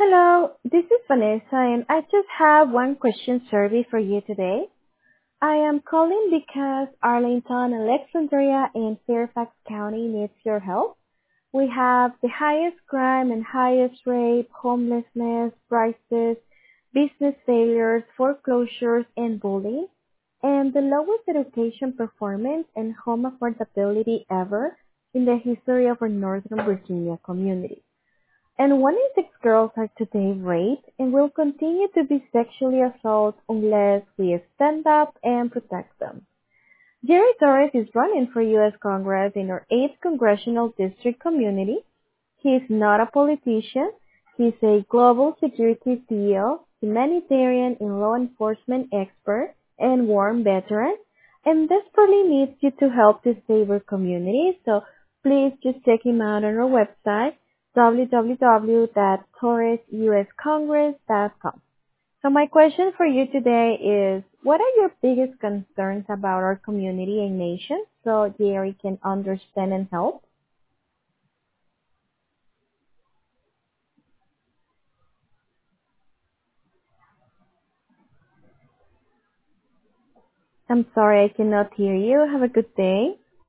Hello, this is Vanessa, and I just have one question survey for you today. I am calling because Arlington, Alexandria, and Fairfax County needs your help. We have the highest crime and highest rate, homelessness, prices, business failures, foreclosures, and bullying, and the lowest education performance and home affordability ever in the history of our Northern Virginia community. And 1 in 6 girls are today raped and will continue to be sexually assaulted unless we stand up and protect them. Jerry Torres is running for U.S. Congress in our 8th Congressional District community. He is not a politician. He's a global security CEO, humanitarian and law enforcement expert, and warm veteran, and desperately needs you to help to save our community. So please just check him out on our website, www.torresuscongress.com. So my question for you today is, what are your biggest concerns about our community and nation so Jerry can understand and help? I'm sorry I cannot hear you. Have a good day.